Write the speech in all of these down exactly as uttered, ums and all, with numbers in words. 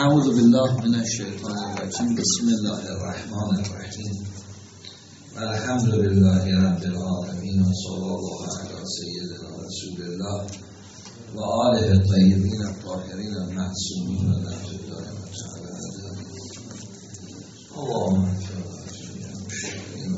اعوذ بالله من الشیطان الرجیم. بسم الله الرحمن الرحیم. الحمد لله رب العالمین و صلی الله علی سیدنا رسول الله و آله الطیبین الطاهرین المعصومین و نعمت الدائمة علی اعدائهم. اللهم اغفر لنا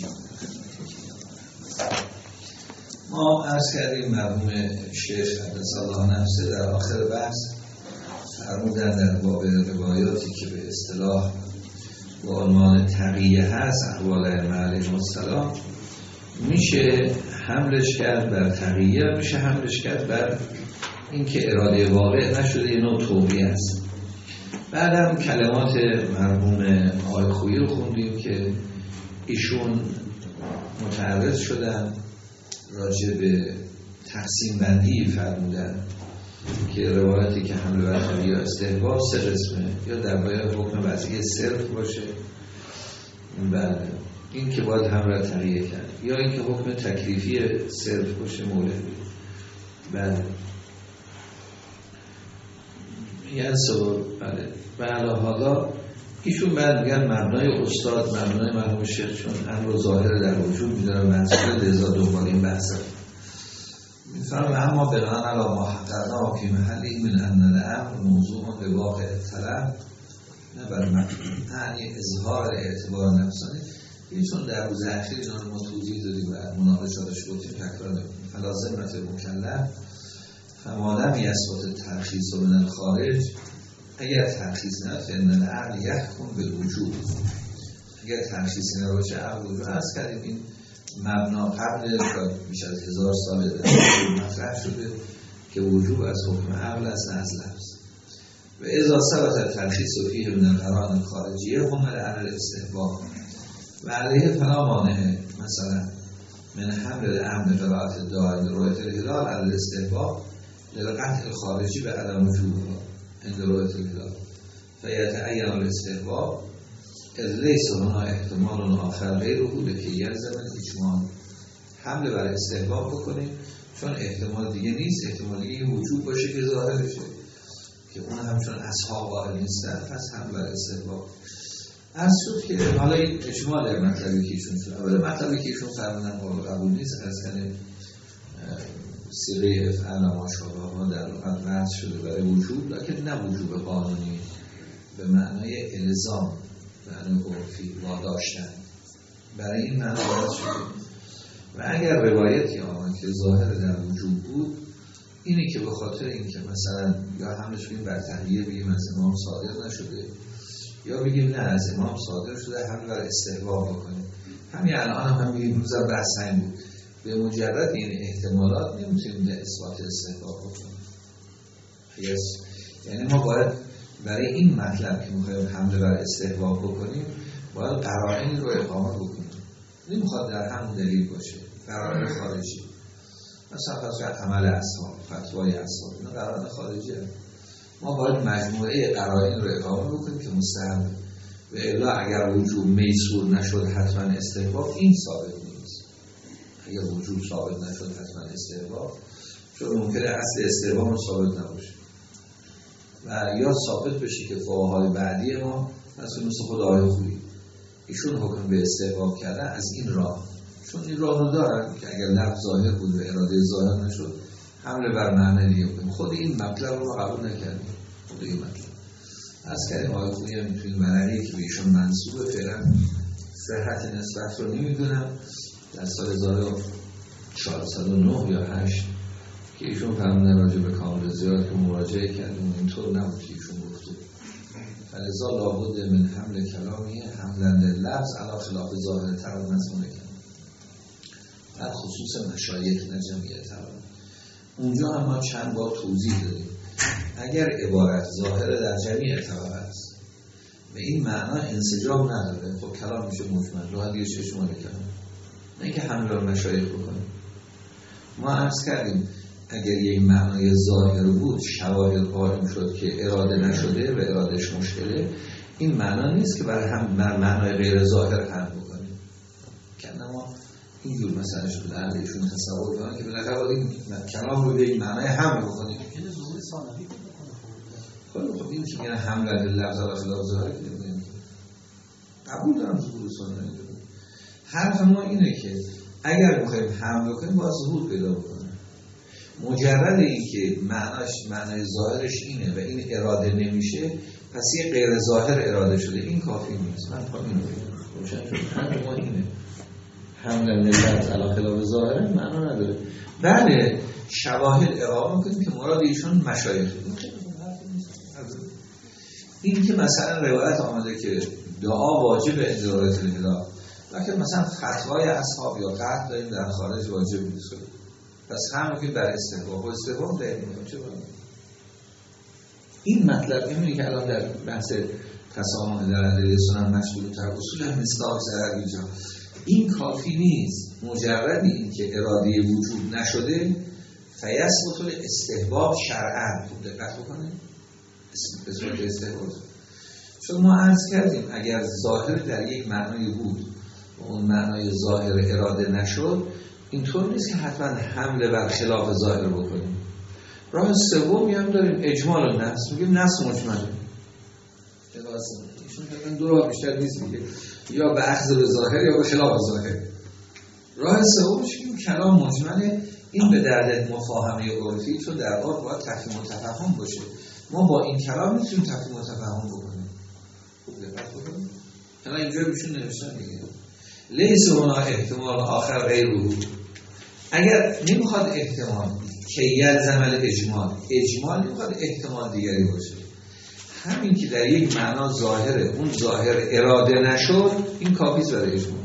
ما عرض کردیم مرحوم شیخ قدس الله نفسه در آخر بحث فرمودن در باب روایاتی که به اصطلاح با عنوان تقیه هست احوال ائمه علیهم السلام، میشه حملش کرد بر تقیه، میشه حملش کرد بر اینکه اراده واقع نشده، یه نوع توبیه است. بعدم کلمات مرحوم آقای خویی رو خوندیم که ایشون متعرض شدن راجع به تقسیم بندی فرمودن که روایتی که حمل بر تقیه یا استحباب سه قسمه، یا در باید حکم وضعی صرف باشه، بله این که باید حمل بر تقیه کرد، یا این که حکم تکلیفی صرف باشه مولوی. بله یعنی سبب بله بله حالا ایشون بعد میگن مبنای استاد مبنای مرحوم شیخ چون امر ظاهر در وجود میدارن منظور لذا دنبال این بحثه میفرم. اما بنان علی ما حققنا فی محلی من ان الامر موضوع به واقع طلب نه بر معنی اظهار اعتبار نفسانی. ایشون در روز اخیر اینا رو ما توضیح دادیم و مناقشاتش گفتیم، تکرار نکنیم. فلازمت مکلف فمادم یثبت ترخیص من الخارج، اگر ترخیص نه فان العقل یحکم بالوجوب، اگر ترخیصی نباشه عقل وجوب. عرض کردیم این مبنا قبل بیش از هزار سال مطرح شده که وجوب از حکم عقل است نه از لفظ. و اذا ثبت ترخیص فیه من القرائن الخارجیه حمل علی الاستحباب و علیه فلا مانع مثلا من حمل الامر قرائت داعی رؤیت الهلال علی الاستحباب للقطع الخارجی به عدم وجوب عند رؤیت الهلال فیتعین الاستحباب لیس هنا احتمال آخر غیره لکی یلزم الاجماع. حمله بر استحباب بکنیم چون احتمال دیگه نیست، احتمال دیگه وجود باشه که ظاهر بشه که اون همچون اصحاب قائل نیستن، پس حمله بر استحباب. از شد که حالا این اجماع در مطلبی که ایشون شد، اولا مطلبی که ایشون فرمودن قابل قبول نیست، از کنه صیغه افعال ما شابه ها در لغت وضع شده برای وجوب، لیکن نه وجوب قانونی به معنای الزام، معنی عرفی واداشتن، برای این معنی وارد شده. و اگر روایتی آمد که ظاهر در وجوب بود، اینی که به خاطر اینکه مثلا یا همش بگیم بر تقیه بگیم از امام صادر نشده، یا بگیم نه از امام صادر شده همین بر استحباب بکنیم. همین الان هم, هم بگیم روزا بحث همین بود، به مجرد این احتمالات نمیتونیم به اثبات استحباب بکنیم. yes. یعنی ما باید برای این مطلب که میخوایم حمله بر استحباب بکنیم باید قرائنی رو اقامه بکنیم. نمیخواد در همون دلیل باشه، قرائن خارجی، مثلا فرض عمل اصحاب، فتوای اصحاب، اینا قرائن خارجی هست. ما باید مجموعه قرائن رو اقامه بکنیم که مستحب و الا اگر وجوب میسور نشد حتما استحباب، این ثابت نیست. اگر وجوب ثابت نشد حتما استحباب، چون ممکنه اصل استحباب ثابت نباشه و یا ثابت بشه که فقهای بعدی ما مثل مثل خود آقای خویی ایشون حکم به استحباب کردن از این راه، چون این راه رو دارن که اگر لفظ ظاهر بود و اراده ظاهر نشد حمله بر معنی دیگه بکنیم. خود این مطلب رو قبول نکردیم. خود این مطلب از کردیم آقای خویی هم میتونید مرحلی که به ایشون منصوبه فعلا صحت نسبت رو نمیدونم، در سال هزار و چهارصد و نه یا هشت که ایشون فرمودن راجع به کامل زیاد که مراجعه کردیم اینطور نبود که ایشون گفته. فلذا لابد من حمل کلامی حملن لفظ علا خلاف ظاهر تر و مضمون کلام، در خصوص مشایخ نجمیه تر. اونجا هم ما چند بار توضیح دادیم اگر عبارت ظاهر در جمیع طبقه است و این معنا انسجام نداره، خب کلام میشه مجمل، راه دیگه چه شما نکنم، نه اینکه حمل بر مشایخ بکنیم. ما عرض کردیم اگر یک معنای ظاهر بود شواهد قائم شد که اراده نشده و ارادهش مشکله، این معنا نیست که برای هم معنای غیر ظاهر حمل بکنیم. که ما اینجور مثلا شده اهلشون تصور کنن که بالاخره این کلام رو به این معنای حمل بکنیم. خب این که میگن حمله لفظ علی خلاف ظاهر که نمیگن قبول دارم ظهور سنت. حرف ما اینه که اگر بخوایم حمله کنیم باید ظهور پیدا بکنه. مجرد این که معناش معنای ظاهرش اینه و این اراده نمیشه، پس یه غیر ظاهر اراده شده، این کافی نیست. من پا اینو بگم روشن شد. حرف ما اینه حمله لفظ علی خلاف ظاهر معنا نداره. بله شواهد اقامه میکنیم که مراد ایشون مشایخ. این که مثلا روایت آمده که دعا واجب ادارت الهدایه، لکن مثلا فتوای اصحاب یا قطع داریم در خارج واجب نیست. پس همون که بر استحباب و استحباب داریم چه باید؟ این مطلب اینه که الان در بحث تسامح در ادله سنن مشغول تر اصول مصداق ضرر اینجا این کافی نیست. مجرد این که اراده وجود نشده فیثبت استحباب شرعاً. خوب دقت بکنید به صورت استحباب. چون ما عرض کردیم اگر ظاهر در یک معنای بود و اون معنای ظاهر اراده نشد، اینطور نیست که حتما حمله بر خلاف ظاهر بکنیم. راه سومی هم داریم اجمال و نص. میگیم نص مجمله. ایشون حتما دو راه بیشتر نیست میگه یا به اخذ به ظاهر یا به خلاف ظاهر. راه سومش میگیم کلام مجمله. این به درد مفاهمه عرفی، چون در عرف باید تفهیم و تفهم باشه. ما با این کلام میتونیم تفهیم و تفهم بکنیم. خوب دقت بکنید. الان اینجا بهشون نوشتن دیگه لیس هنا احتمال آخر غیره. اگر نمیخواد احتمال که یلزم الاجمال، اجمال نمیخواد احتمال دیگری باشه. همین که در یک معنا ظاهره، اون ظاهر اراده نشد، این کافیه برای اجمال.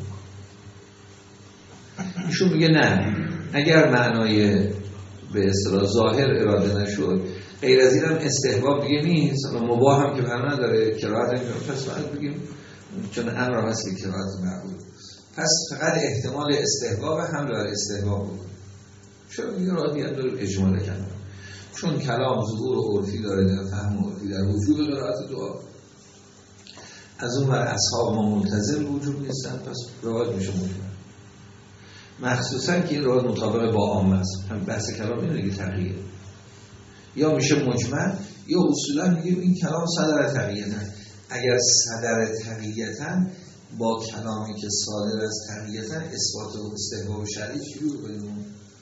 ایشون میگه نه، اگر معنای به اصطلاح ظاهر اراده نشد، غیر از اینم استحباب دیگه نیست. مباح هم که معنا داره، کراهت نمیشه. پس باید بگیم چون امر هست که کراهت معقول. پس فقط احتمال استحباب هم بر استحباب بود. چرا دیگه راه دیگه داره اجمال کنه؟ چون کلام ظهور عرفی داره در فهم عرفی، در وجوب قرائت دعا. از اون بر اصحاب ما ملتزم وجوب نیستن، پس روایت میشه مجمل. مخصوصا که این روایت مطابق با عامه است. هم بحث کلام اینه که تقیه یا میشه مجمل یا اصولا میگیم این کلام صدر تقییتن. اگر صدر تقییتن با کلامی که صادر از تقییتن اثبات و استحباب شرعی چجور کنیم؟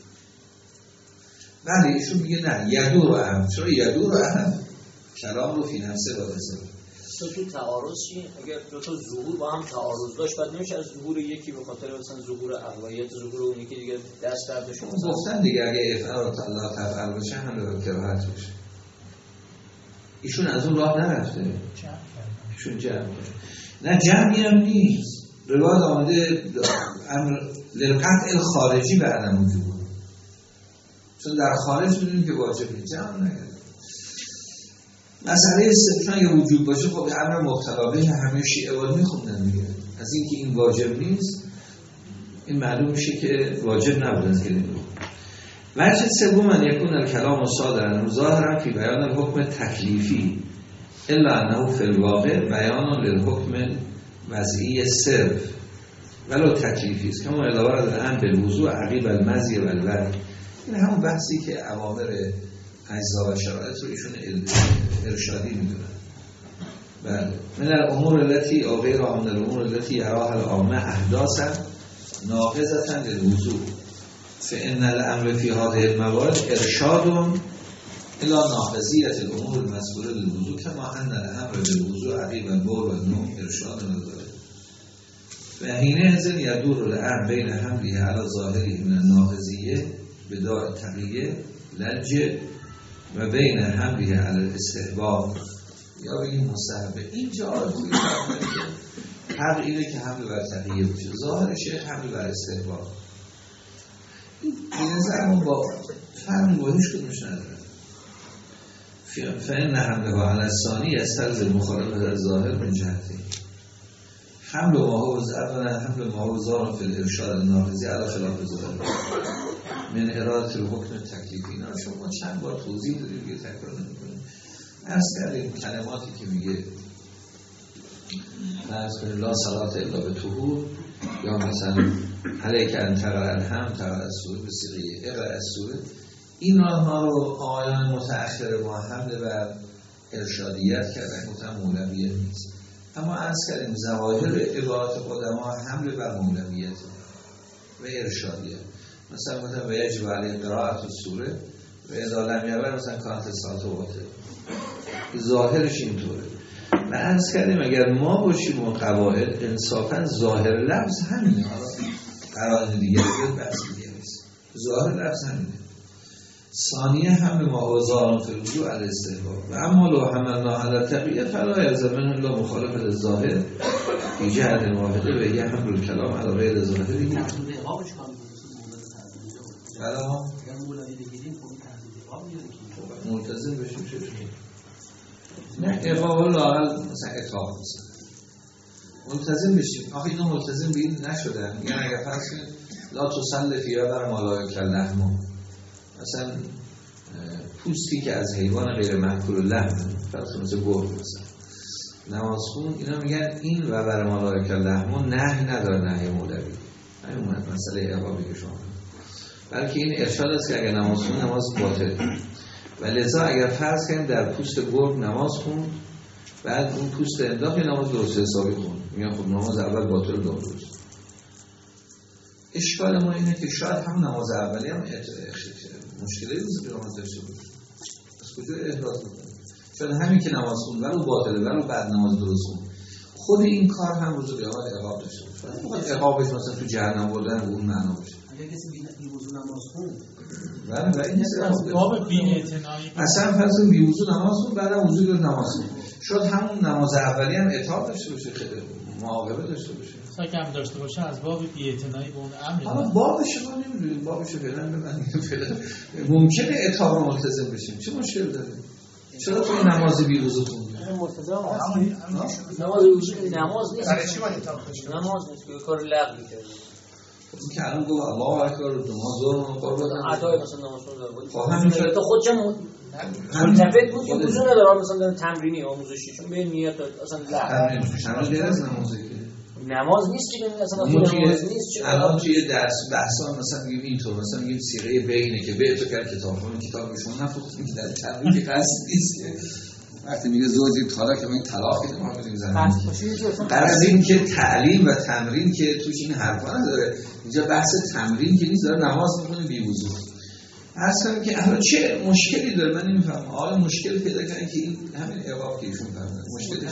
بله ایشون میگه نه یدور و هم. چرا یدور و هم؟ کلام رو فی نفسه با بزن تو تو تعارض چی؟ اگر دو تا ظهور با هم تعارض داشت بعد نمیشه از ظهور یکی به خاطر مثلا ظهور اقویت ظهور اون یکی دیگه دست برداشون گفتن دیگه اگه افعال الله تفعل باشه هم به کراهت باشه. ایشون از اون راه نرفته. ایشون جمع باشه. نه جمعی هم نیست. روایت آمده امر للقطع الخارجی به عدم وجوب، چون در خارج میدونیم که واجب نیست. جمع نگرد مسئله صرفا اگه وجوب باشه خب امر مبتلا به همه شیعه وال میخوندن دیگه. از این که این واجب نیست این معلوم میشه که واجب نبود از که نمیدونم. وجه سوم من یکون الکلام صادرا ظاهرا فی بیان الحکم تکلیفی الا انه فی الواقع بیان للحکم وضعی صرف ولو تکلیفی است. کما ادوار الان بالوضوء عقیب المزی و الوضع. این همون بحثی که اوامر اجزا و شرایط رو ایشون ارشادی میدونن. بله من الامور التي او غیرها من الامور التي یراها العامه احداثا ناقضه للوضوء فان الامر في هذه الموارد ارشاد الى ناقضیه الامور المذکوره للوضوء كما ان الامر بالوضوء عقیب البول والنوم ارشاد نداره. فحينئذ يدور الامر بين حمله على ظاهره من الناقضیه بداع تقیه لجه و بین حمله علی الاستحباب یا بگیم مستحبه. اینجا توی فرمانی که حق اینه که حمل بر تقیه باشه، ظاهر شیخ حمل بر استحباب. این نظرمون با فرمی با هیچ کدومش نداره. فإن حمله علی الثانی یستلزم مخالفت از ظاهر من جهتی حمل ما هو ظاهر حمل ما هو ظاهر فی الارشاد الناقضی علی خلاف ظاهر من اراده الحکم تکلیفی. اینا شما چند بار توضیح دادید دیگه تکرار نمی‌کنیم. عرض کردیم کلماتی که میگه فرض کنید لا صلات الا به طهور یا مثلا علیک ان تقرأ الحمد تقرأ السوره به صیغه اقرأ السوره، این آنها رو آیان متأخر ما حمل بر ارشادیت کردن گفتن مولویت نیست. اما عرض کردیم ظواهر عبارات قدما حمله بر مولویت و ارشادیت. مثلا مثلا و یجب علیه قرائت السوره و اذا لم یبر مثلا کانت الصلاه باطله، ظاهرش اینطوره. و عرض کردیم اگر ما باشیم و قواعد انصافا ظاهر لفظ همینه، حالا قرائن دیگه بیاد بحث دیگه نیست، ظاهر لفظ همینه. ثانیه هم به معوضان فرجو علی استحباب و اما لو حملنا علی التقیه فلا یلزمن الا مخالفت الظاهر فی جهت واحده و یه حمل کلام علی غیر ظاهری. بلا ملتزم بشیم چه نه اقامه لاقل مثلا اطاق مثلا ملتزم بشیم. آخه اینا ملتزم به این نشدن. یعنی اگر فرض کنید لا تصلی فیها بر ملائکه اللحم، مثلا پوستی که از حیوان غیر مأکول اللحم فرض کنید مثل گرگ مثلا نماز خون، اینا میگن این و بر ملائکه اللحم نهی نداره، نهی مولوی همین مسئله اقامه که شما، بلکه این ارشاد است که اگر نماز خون نماز باطل. و لذا اگر فرض کنیم در پوست گرگ نماز خون بعد اون پوست انداخت نماز درست حسابی خون، میگن خب نماز اول باطل دو درست. اشکال ما اینه که شاید هم نماز اولی هم مشکلی روز قیامت داشته باشه. از کجا احراز میکنه؟ شاید همین که نماز خون ولو باطله ولو بعد نماز درست خون، خود این کار هم روز قیامت عقاب داشته باشه. فقط عقابش مثلا تو جهنم بردن به اون معنا باشه. اگه کسی بی وضو نماز خون بله بله این از باب بی‌اعتنایی اصلا فرض بی وضو نماز خون بعدم وضو رو نماز خون، شاید همون نماز اولی هم عتاب داشته باشه، خیلی معاقبه داشته باشه. اگه هم داشته باشه از باب بی‌اعتنایی به اون امر. حالا بابش ما نمیدونیم، بابش رو فعلا ببندیم. فعلا ممکنه عتاب رو ملتزم بشیم، چه مشکل داره؟ چرا تو نماز بی وضو خوندی؟ نماز وضو نماز نیست. برای چی باید اتاق بشه؟ نماز نیست که کار لغوی کرد. این که الان گفت الله اکبر نماز ظهر رو قربان عطای مثلا نماز رو خب همین شد تو خود چه منتفق بود که وضو نداره، مثلا داره تمرینی آموزشی، چون به نیت اصلا لغو تمرین غیر از نمازه که نماز نیست که اصلا نماز نیست. الان توی درس بحثا مثلا میگیم اینطور، مثلا میگیم صیغه بینه که به تو کرد کتابخونه کتاب شما نفروختین که در تمرین که قصد نیست که وقتی میگه زوجی طلاق که ما این طلاق که ما میگیم زمین قرار این که تعلیم و تمرین که توش این حرفا نداره. اینجا بحث تمرین که نیست، داره نماز میکنه بی وضو. اصلا که الان چه مشکلی داره من نمیفهمم. حالا مشکل پیدا کردن که این همین عقاب که ایشون فهمیدن مشکلش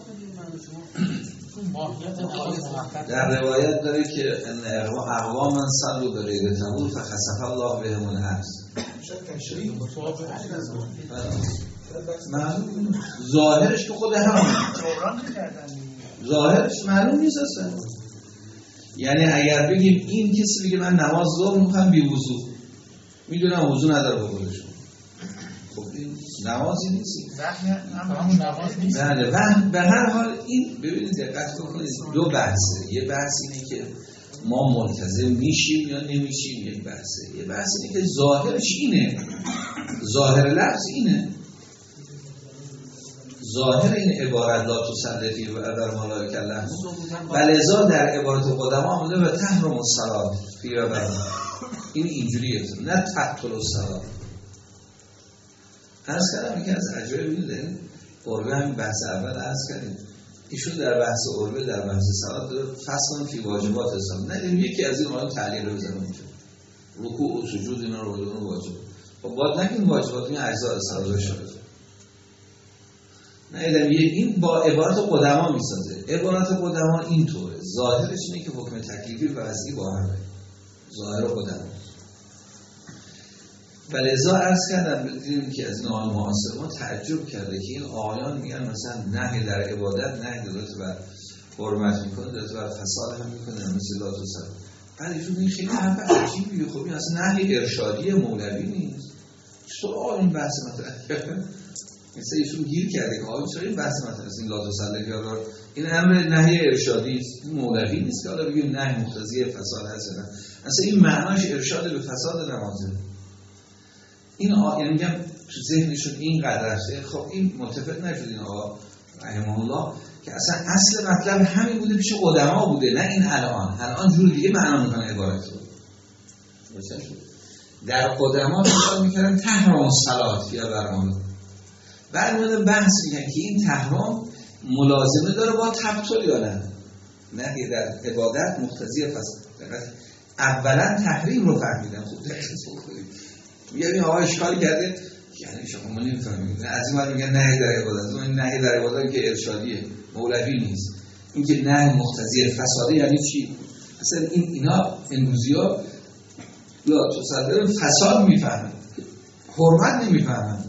در روایت داره که ان اقوام من صلوا به غیر طهور فخسف الله بهم الارض. معلوم ظاهرش که خود همونه، ظاهرش معلوم نیست اصلا. یعنی اگر بگیم این کسی بگه من نماز ظهر میخوام بی وضو، میدونم وضو نداره بخودشون، خب این نمازی نیست، همون نماز نیست. بله. و به هر حال این ببینید دقت کنید دو بحثه. یه بحث اینه که ما ملتزم میشیم یا نمیشیم، یک بحثه. یه بحث اینه که ظاهرش اینه، ظاهر لفظ اینه، ظاهر این عبارت لا تصلی و در ملائکه اللحم و لذا در عبارت قدما آمده و تحرم الصلاه فی و بر این اینجوریه، نه تقتل الصلاه. عرض کردم که از عجایب میده قربه همین بحث اول عرض کردیم ایشون در بحث قربه در بحث صلات داره فصل فی واجبات اسلام، نه یکی از این آیات تعلیق رو بزنم اینجا رکوع و سجود اینا رو بدون واجب. خب باید نگیم واجبات این اجزاء صلات شده، نه این با عبارت قدما میسازه. عبارت قدما اینطوره، ظاهرش اینه که حکم تکلیفی و وضعی با همه، ظاهر قدما. ولذا عرض کردم بدونیم که از این آیان معاصر ما تعجب کرده که این آیان میگن مثلا نهی در عبادت، نهی دلالت بر حرمت میکنه، دلالت بر فساد هم میکنه، مثل لا تصلی. بعد ایشون این خیلی حرف عجیبیه. خب این اصلا نهی ارشادی مولوی نیست، چطور آیان بحث مطرح کرده؟ مثلا ایشون گیر کرده که آیان چرا این بحث مطرح است؟ این لا تصلی که این امر نهی ارشادی است، مولوی نیست که حالا بگیم نهی مقتضی فساد هست. اصلا این معناش ارشاد به فساد نمازه. این آیه میگم تو ذهنشون این قدر رفته. خب این متفق نشد این آقا رحمه الله که اصلا اصل مطلب همین بوده، پیش قدما بوده، نه این الان. الان جور دیگه معنا میکنه عبارت رو. در قدما فکر میکردن تحرم الصلات یا برمان، بعد مورد بحث میگن که این تحریم ملازمه داره با تبطل یا نه. نه در عبادت مقتضی فساد. اولا تحریم رو فهمیدن. خوب دقت بکنید. یعنی آقا اشکال کرده یعنی شما ما نمی‌فهمید. از این ور میگن نه در عبادت، اون نه در عبادت که ارشادیه، مولوی نیست. این که نه مقتضی فساد یعنی چی؟ اصلا این اینا امروزی‌ها لا تصدر فساد میفهمن، حرمت نمیفهمن.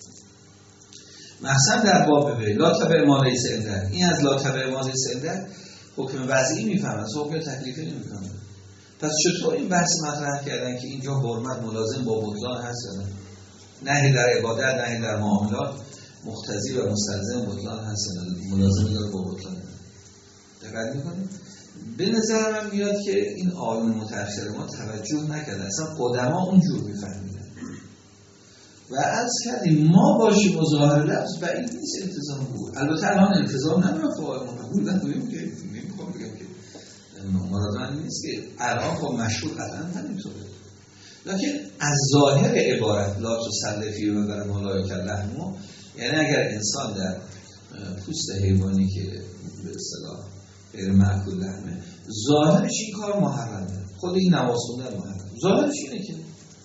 مثلا در باب به لا تبع ما لیس عندک، این از لا تبع ما لیس عندک حکم وضعی میفهمن، حکم تکلیفی نمیفهمن. پس چطور این بحث مطرح کردن که اینجا حرمت ملازم با بطلان هست یا نه؟ نهی در عبادت، نهی در معاملات مقتضی و مستلزم بطلان هست یا نه؟ ملازم داره با بطلان. دقت می‌کنید؟ به نظر من میاد که این آیون متأخر ما توجه نکرده، اصلا قدما اونجور میفهمیدن و از کردیم ما باشیم مظاهر لفظ و این نیست التزام بود. البته الان التزام نداره فعال مقبول نداریم که نمیخوام بگم که مراد من نیست که الان خب مشهور قطعا همینطوره، لیکن از ظاهر عبارت لا تسلفی و بر ملائکه لحمو، یعنی اگر انسان در پوست حیوانی که به اصطلاح غیر مأکول لحمه ظاهرش این کار محرمه، خود این نماز خوندن محرمه، ظاهرش اینه که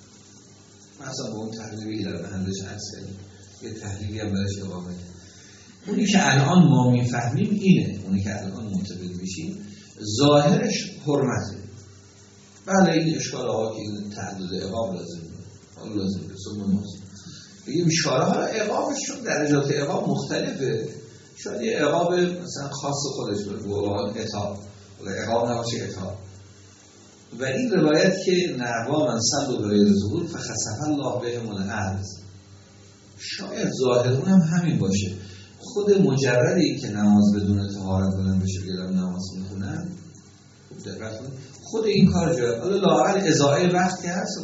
مثلا با اون تحلیلی در محلش عکس کردیم یه تحلیلی هم برش اقامه. اونی که الان ما میفهمیم اینه، اونی که الان منتبه میشیم ظاهرش حرمته. بله این اشکال آقا که این تعدد اقام لازم داره، لازم به سنو نازم بگیم شارع ها اقامش چون درجات اقام مختلفه، شاید یه اقام مثلا خاص خودش باشه، قرآن اطاع ولی اقام نباشه اطاع. و این روایت که نعوا من صد و برای ظهور فخسف الله بهم الارض، شاید ظاهر اونم همین باشه. خود مجردی که نماز بدون طهارت بلند بشه بیارم نماز میخونن، خود این کار جاید حالا لااقل ازاعه وقت که هست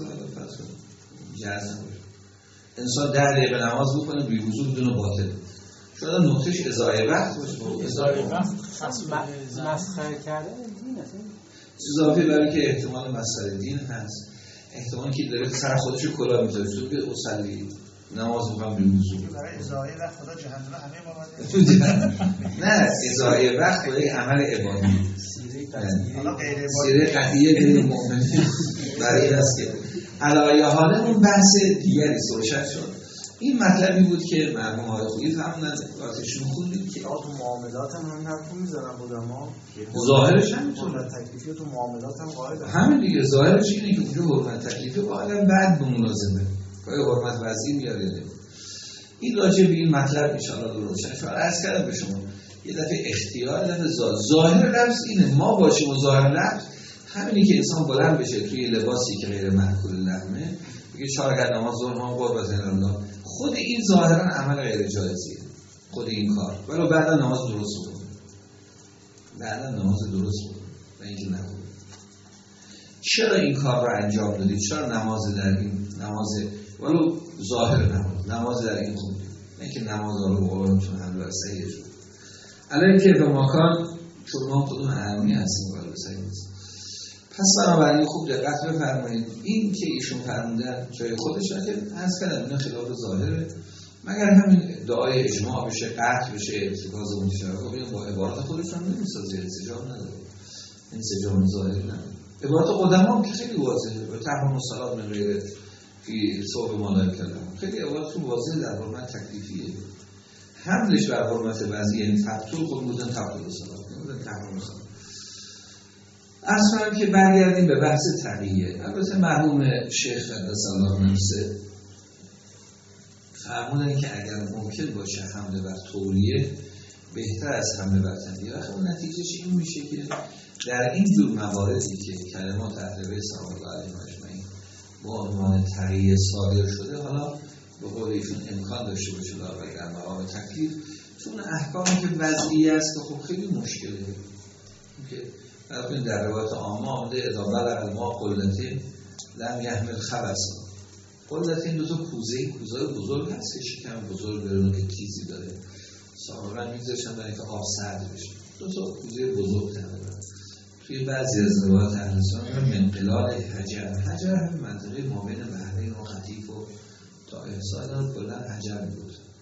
جرز نباشه. انسان ده دقیقه نماز بکنه بی وضو بدون باطل، شاید نقطهش ازاعه وقت باشه. ازاعه وقت مسخره کرده دین اصلا اضافه برای که احتمال مسئله دین هست، احتمال که داره سر خودش رو کلا میذاره چون که اصلی نماز میخوام بی وضو برای ازاعه وقت خدا جهنم همه ما نه ازاعه وقت برای عمل عبادی حالا غیر عبادی سیره قطعیه غیر مؤمنی برای این است که علاوه حالا اون بحث دیگری روشن شد. این مطلبی بود که مرحوم آقای خویی فهموندن آتشون خوندید که تو معاملات هم همین حرفو میزنن بودما ظاهرش همینطوره، حرمت تکلیفی تو معاملات هم قاعده همین دیگه ظاهرش اینه که اونجا حرمت تکلیفی قائلا بعد به ملازمه پای حرمت وضعی میاره. این راجع به این مطلب ان شاء الله روشن شد. عرض کردم به شما یه دفعه اختیار دفعه ظاهر لفظ اینه ما باشیم و ظاهر لفظ همینی که انسان بلند بشه توی لباسی که غیر مأکول لحمه بگه چهار رکعت نماز ظهر ما قربت الله، خود این ظاهرا عمل غیر جایزیه خود این کار، ولی بعدا نماز درست بکنه، بعدا نماز درست بکنه و اینکه نکنه. چرا این کار رو انجام دادید؟ چرا نماز در این نماز ولو ظاهر نماز نماز در این خوندید؟ نه اینکه نماز رو قرآنتون هم رو صحیح شد الان که به مکان چون ما خودمون اهمی هستیم ولی صحیح نیست. پس بنابراین خوب دقت بفرمایید این که ایشون فرمودن جای خودش که از کردم اینا خلاف ظاهره، مگر همین دعای اجماع بشه قطع بشه ارتکاز متشابه ببین با عبارات خودش هم نمیسازه، انسجام نداره، انسجام ظاهری نداره. عبارات قدما که خیلی واضحه و تحریم الصلاه من غیر فی صوب ملائکه خیلی عبارات واضحه در حرمت تکلیفیه، حملش بر حرمت وضعی این تبطل خود بودن تبطل الصلاه بودن تحریم الصلاه. اصلا که برگردیم به بحث تقیه، البته مرحوم شیخ قدس الله نفسه فرمودن که اگر ممکن باشه حمله بر تولیه بهتر از حمله بر تقیه، و خب نتیجهش این میشه که در این جور مواردی که کلمات اهل بیت صلی الله علیه و اجمعین با عنوان تقیه صادر شده، حالا به قول ایشون امکان داشته باشه لااقل در مقام تکلیف، چون احکامی که وضعی است که خب خیلی مشکله که البته در روایت عامه آمده اذا بلغ الماء قلتین لم یحمل خبثا. قلتین دو تا کوزه کوزه بزرگ هست که شکم بزرگ داره که تیزی داره، سابقا میگذاشتن برای که آب سرد بشه، دو تا کوزه بزرگ تقریبا. توی بعضی از روایات اهل سنت منقلال حجر، حجر همین منطقه ما بین بحرین و قطیف و تا احسان کلا حجر میگفتن.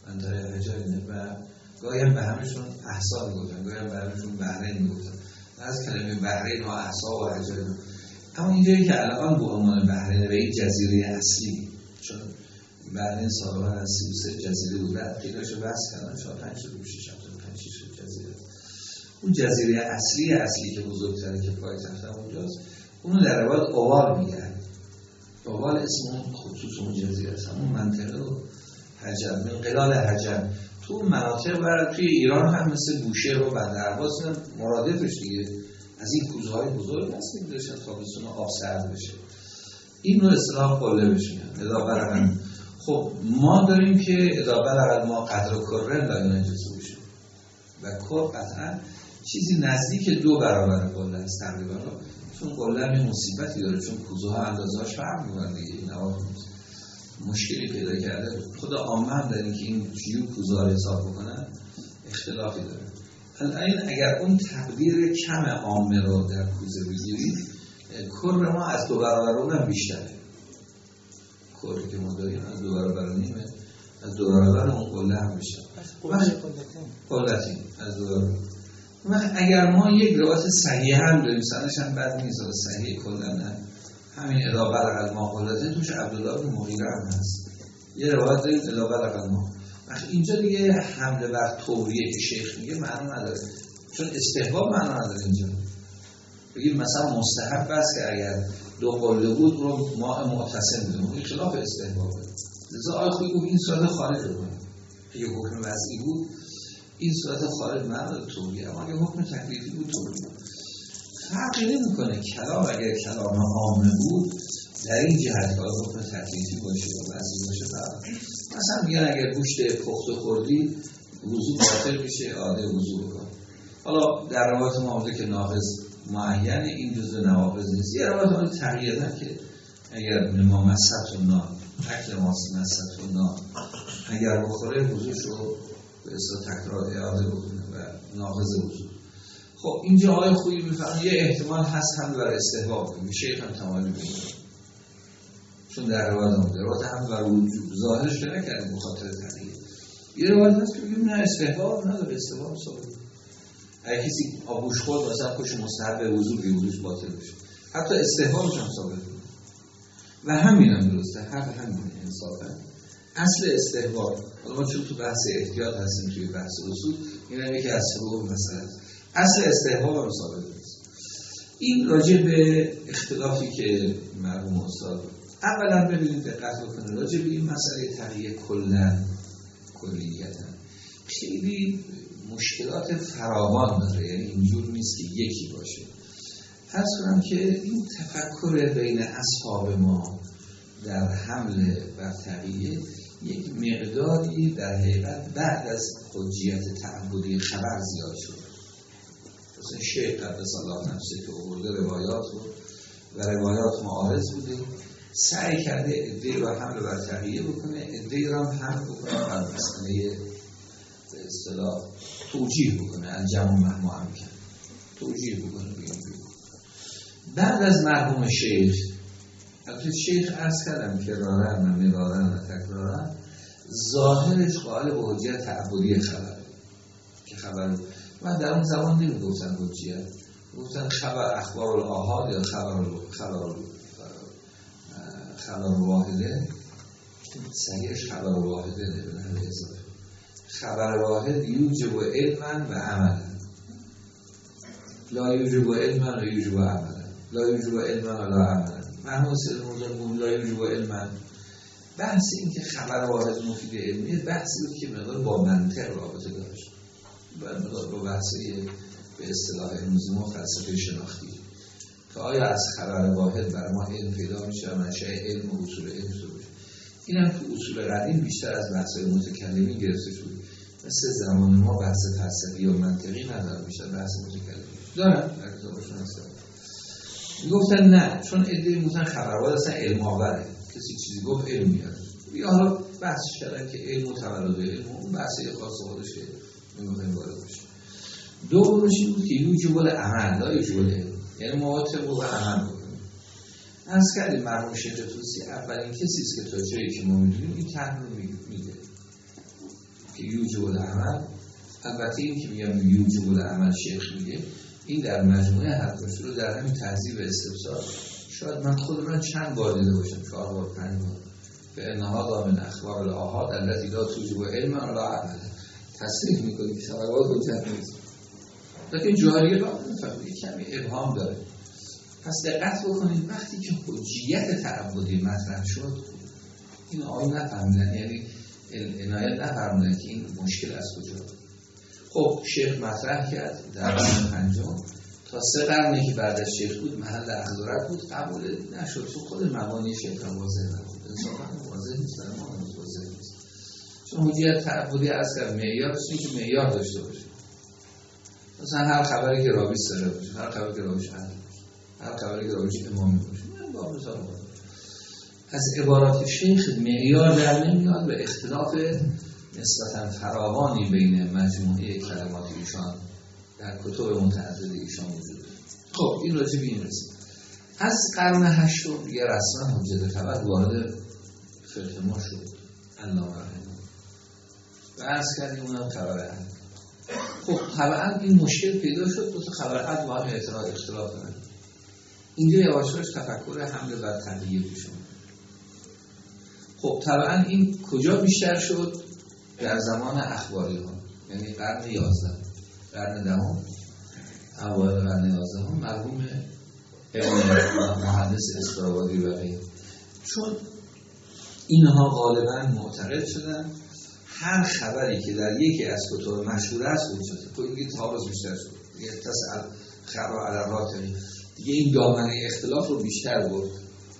منطقه حجازه و گاهی هم به همشون احسا میگفتن، گاهی هم به همشون بحرین میگفتن. از کلمه بحرین و احسا و حجاز، اما اینجایی که الان به عنوان بحرین و این جزیره اصلی، چون بحرین سابقا از سی و سه جزیره بود، بعد خیلیشو بحث کردن شاید پنج شد و شیش هفته پنج شیش جزیره. اون جزیره اصلی اصلی که بزرگتره که پایتخت اونجاست، اونو در روایت اوال میگن. اوال اسم اون خصوص اون جزیره است، اون منطقه و حجر، من قلال حجر. تو مناطق و توی ایران هم مثل بوشهر و بندرعباس مرادفش دیگه از این کوزهای بزرگ هست که می‌ذاشتن تابستون آب سرد بشه. این رو اصطلاح قله بشین ادا برقل. خب ما داریم که ادا برقل ما قدر و کره لا ینجسو بشه و کر قطعا چیزی نزدیک دو برابر قله است تقریبا، چون قله هم مصیبتی داره، چون کوزه ها اندازه‌اش فرق می‌کنه دیگه. این نواف مشکلی پیدا کرده. خدا عامه هم دارین که این چیو کوزه ها رو حساب بکنن اختلافی داره. الان اگر اون تقدیر کم عامه رو در کوزه بگیرید، کر ما از دو برابر اون هم بیشتره. کری که ما داریم از دو برابر نیمه، از دو برابر اون قله هم بیشتره. قلتی از دو برابر. و اگر ما یک روایت صحیح هم داریم، سندش هم بد نیست، صحیح کلا نه، همین ادا بلغ ما قلته توش عبدالله بن مغیره هم هست. یه روایت داریم ادا بلغ ما. اینجا دیگه حمله بر توریه که شیخ میگه معنا نداره، چون استحباب معنا نداره. اینجا بگیم مثلا مستحب است که اگر دو قله بود رو ماء معتصم بدیم، این خلاف استحبابه. لذا آیه خویی گفت این صورت خارج رو کنیم. اگه حکم وضعی بود این صورت خارج معنا توریه، اما اگه حکم تکلیفی بود توریه فرقی نمی‌کنه. کلام اگر کلام عامه بود در این جهت که حکم تکلیفی باشه و وضعی باشه فرق. مثلا میگن اگر گوشت پخته خوردی وضو باطل میشه، عاده وضو بکن. حالا در روایت ما بوده که ناقض معین، این جزء نواقض نیست. یه روایت ما تغییر دادن که اگر ما مست و نان اکل مست و نان اگر بخوره وضوش رو به اصلا تکرار اعاده بکنه و ناقض وضو. خب اینجا آیه خویی میفهمه یه احتمال هست هم برای استحباب کنه، شیخ هم تمامی بگیره، چون در روایت هم در روایت هم برای وجود ظاهرش که نکرده بخاطر تغییر. یه روایت هست که بگیم نه استحباب نداره، استحباب ثابت. اگه کسی آبوش خورد مثلا خوش مستحب وضو بی وضوش باطل بشه، حتی استحبابش هم ثابت. و همین هم درسته، حرف همین انصافا اصل استحباب. حالا ما چون تو بحث احتیاط هستیم توی بحث اصول، این هم یکی از سبب مسئله اصل استحباب هم ثابت نیست. این راجع به اختلافی که مرحوم استاد اولا ببینید دقت بکنید راجع به این مسئله تغییر کلا کلیتا خیلی مشکلات فراوان داره، یعنی اینجور نیست که یکی باشه. فرض کنم که این تفکر بین اصحاب ما در حمل بر تغییر یک مقداری در حقیقت بعد از حجیت تعبدی خبر زیاد شد. مثلا شیخ قدس الله نفسه که آورده روایات رو و روایات معارض بوده، سعی کرده ادعی رو حمل بر تغییر بکنه، ادعی رو هم حمل بکنه بر مسئله به اصطلاح توجیه بکنه، الجمع مهما هم کرد توجیه بکنه بگیم بگیم. بعد از مرحوم شیخ، البته شیخ عرض کردم که رارن و مرارن و تکرارن ظاهرش قائل به حجیت تعبدی خبره که خبر و در اون زمان نمی گفتن حجیت، گفتن خبر اخبار الاحاد یا خبر خبر خبر واحده، صحیحش خبر واحده نبینه اضافه. خبر واحد یوجب علما و عملا، لا یوجب علما و یوجب عملا، لا یوجب علما و لا عملا. مرحوم سید مرزا لا یوجب علما، بحث این که خبر واحد مفید علمی بحثی بود که مقدار با منطق رابطه داشت و مقدار با بحثی به اصطلاح امروزی ما فلسفه شناختی که آیا از خبر واحد برای ما علم پیدا میشه و منشأ علم و اصول علم شده باشه. این هم تو اصول قدیم بیشتر از بحث‌های متکلمی گرفته شده، مثل زمان ما بحث فلسفی و منطقی ندارن، بیشتر بحث متکلمی دارن در کتابشون هستن. میگفتن نه، چون ادعی میگفتن خبر واحد اصلا علم آوره، کسی چیزی گفت علم میاره. یا حالا بحث کردن که علم و تولد علم اون بحثی خاص خودش که نمیخوایم وارد بشیم. دومش این بود که یوجب العمل لا یوجب العلم، یعنی مواطب و عمل بکنیم. از کردیم مرحوم شیخ توسی اولین کسی است که تا جایی که ما میدونیم این طرح رو میگه. که یوجب العمل، البته این که میگم یوجب العمل شیخ میگه این در مجموعه حرفش رو در همین تهذیب استفسار شاید من خود من چند بار دیده باشم، چهار بار پنج بار، به انها من اخبار الاحاد التي لا توجب علما ولا عملا تصریح میکنه که شواهد حجت نیست، لیکن جاریه را نفهمید کمی ابهام داره. پس دقت بکنید وقتی که حجیت تعبدی مطرح شد این آیه نفهمیدن، یعنی عنایت نفرمودن که این مشکل از کجا. خب شیخ مطرح کرد در قرن پنجم تا سه قرنی که بعد از شیخ بود محل احضارت بود، قبول نشد چون خود مبانی شیخ هم واضح نبود، انصافا واضح نیست، در ما هم واضح نیست، چون حجیت تعبدی از که معیار است که معیار داشته باشه. مثلا هر خبری که راوی سره باشه، هر خبری که راویش عدل باشه، هر خبری که راویش امامی باشه، من با مثال باشه. از عبارات شیخ معیار در نمیاد و اختلاف نسبتاً فراوانی بین مجموعه کلمات ایشان در کتب متعدد ایشان وجود داره. خب این راجع به این رسید. از قرن هشتم دیگه رسما حجت خبر وارد فقه ما شد، علامه رحمه و عرض کردیم اونم خبر عدل. خب طبعا این مشکل پیدا شد، دو تا خبر عدل با هم اعتراض اختلاف دارن. اینجا یواشاش تفکر حمله بر تقیه پیش اومد. خب طبعا این کجا بیشتر شد؟ در زمان اخباری ها، یعنی قرن یازده، قرن دهم، اوایل قرن یازده هم مرحوم ابن محدث استرابادی و غیره، چون اینها غالبا معتقد شدن هر خبری که در یکی از کتب مشهور است حجته. تو اینکه تعارض بیشتر شد دیگه، تسأل خبر علی راتبی دیگه این دامنه اختلاف رو بیشتر برد.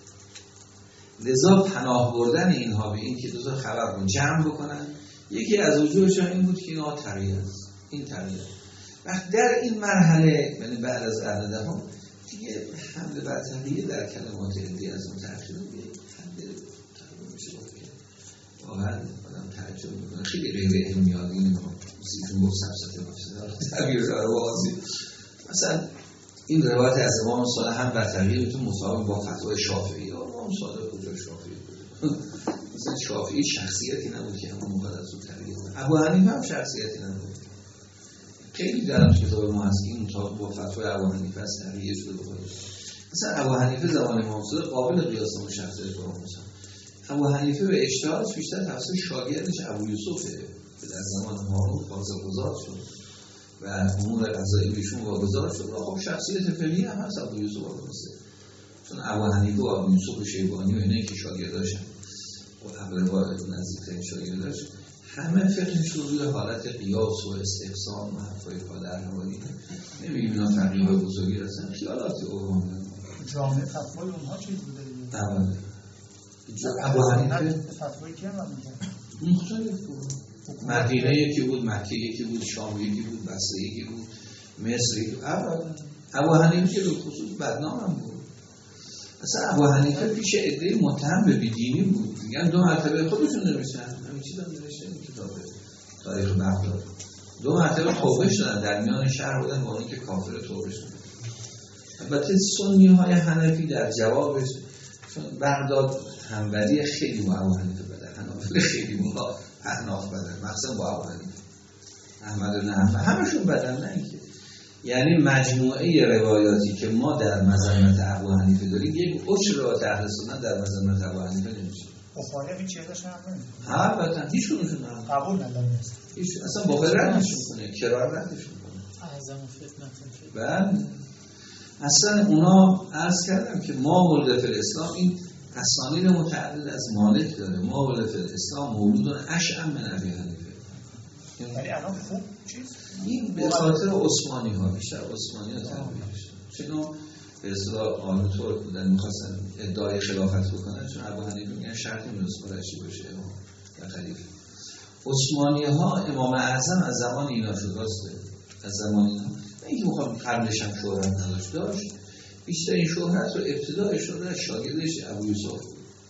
لذا پناه بردن اینها به این که دو تا خبر رو جمع بکنن، یکی از وجوهش این بود که اینها تغییر است، این تغییر. وقت در این مرحله یعنی بعد از قرن دهم دیگه حمله بر تغییر در کلمات عدی از متأخرین دیگه حمله تغییر میشه بود. واقعا آدم تعجب میکنه، خیلی غیر علمیات این ما زیتون گفت سبسته مفسده تغییر داره واضح. مثلا این روایت از امام صادق هم بر تغییر میتون مطابق با فتوای شافعی ها. امام صادق کجا شافعی بود؟ مثلا شافعی شخصیتی نبود که همون موقع از اون تغییر بود. ابو حنیفه هم شخصیتی نبود. خیلی در کتاب ما هست که این مطابق با فتوای ابو حنیفه از تغییر شده بود. مثلا ابو حنیفه زمان امام صادق قابل قیاس با شخصیت با مثلا ابو حنیفه به اجتهادش بیشتر تفسیر شاگردش ابو یوسفه که در زمان هارون فاضل‌گزار شد و امور قضایی بهشون واگذار شد. خب شخصیت فقهی هم هست ابو یوسف واگذار، چون ابو حنیفه و ابو یوسف شیبانی و اینایی که شاگرداشن و ابوالقاسم نزدیکترین شاگرداش همه فقهش رو روی حالت قیاس و استحسان و حرفای پادر نوادی نمیگیم اینا فقیه بزرگی هستن، خیالاتی اوهام جامعه فتوای اونها چیز بوده دیگه. بله ابو حنیفه فتوای کی هم مختلف بود، مدینه یکی بود، مکه یکی بود، شام یکی بود، بصره یکی بود، مصر یکی بود. ابو حنیفه که به خصوص بدنام هم بود. اصلا ابو حنیفه پیش عده متهم به بیدینی بود، میگن دو مرتبه خودشون نوشتن، همین چیزا نوشته این کتاب تاریخ بغداد، دو مرتبه توبه شدن، در میان شهر بودن با اون که کافر توبه شدن. البته سنی های حنفی در جوابش، چون بغداد حنبلی خیلی با ابو حنیفه بدن، حنابلة خیلی با احناف بدن، مخصوصا با ابو حنیفه، احمد بن حنبل همشون بدن. نه اینکه یعنی مجموعه روایاتی که ما در مذمت ابو حنیفه داریم یک اوج روایت اهل سنت در مذمت ابو حنیفه نمیشه. بخاری هم چیزی داشتن هم نمیشه. ها البته هیچ کدومشون قبول ندارن. هیچ اصلا بخاری ردش میکنه، کرار ردش میکنه. اعظم فتنه. بعد اصلا اونا عرض کردم که ما مولد فی الاسلام این اسانید متعدد از مالک داره. ما مولد فی الاسلام مولود اشعم من ابی حنیفه. ولی الان خوب چیز این به خاطر عثمانی ها، بیشتر عثمانی ها تربیتش چون به اصطلاح آن ترک بودن میخواستن ادعای خلافت بکنن، چون ابو حنیفه میگن شرطی نیست قریشی باشه یا خلیفه. عثمانی ها امام اعظم از زمان اینا شداسته، از زمان اینا نه اینکه میخوام قبلش هم شهرت نداشت، داشت بیشتر این شهرت رو ابتدای شهرت شاگردش ابو یوسف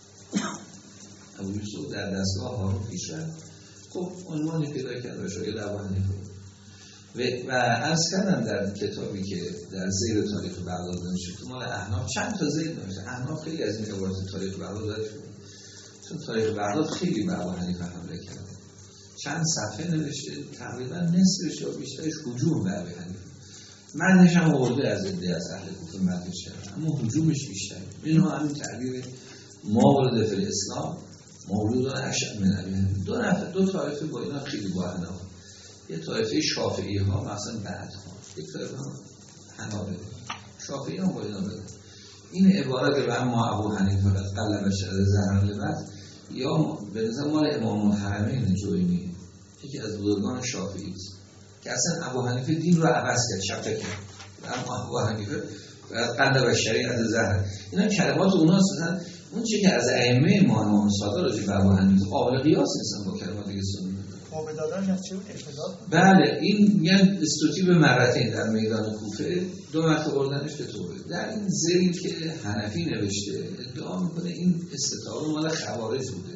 ابو یوسف در دستگاه هارون پیش رفت. خب عنوانی پیدا کرد و شاگرد ابو حنیفه و و عرض کردم در کتابی که در زیر تاریخ بغداد نوشته مال احناف چند تا زیر نوشته. احناف خیلی از این عبارات تاریخ بغداد داشت، چون تاریخ بغداد خیلی به ابو حنیفه حمله کرد، چند صفحه نوشته، تقریبا نصفش یا بیشترش هجوم بر ابی حنیفه. متنش هم آورده از عده از اهل کوفه متنش کرده، اما هجومش بیشتره. اینها همین تعبیر مولد فی الاسلام مولودان اشد من ابی حنیفه. دو نفر دو طایفه با اینا خیلی با هم. یه طایفه شافعی ها مثلا بعد ها، یک طایفه حنابلة. شافعی ها با اینا بده. این عبارت به اما ابو حنیفه قد قلب شد زهر لبد یا به نظر مال امام الحرمین جوینی، یکی از بزرگان شافعی است که اصلا ابو حنیفه دین رو عوض کرد، شفقه کرد. اما ابو حنیفه قد قلب شریعت زهر، اینا کلمات اوناست. مثلا اون چیزی که از ائمه ما امام صادق راجع به ابو حنیفه قابل قیاس نیستن با کلماتی که سنت توبه دادنش از چه بود؟ احتضار؟ بله، این میگن استوتی به مرتين در میدان کوفه دو مرتبه بردنش به توبه. در این ذیلی که حنفی نوشته ادعا میکنه این استطاعه مال خوارج بوده،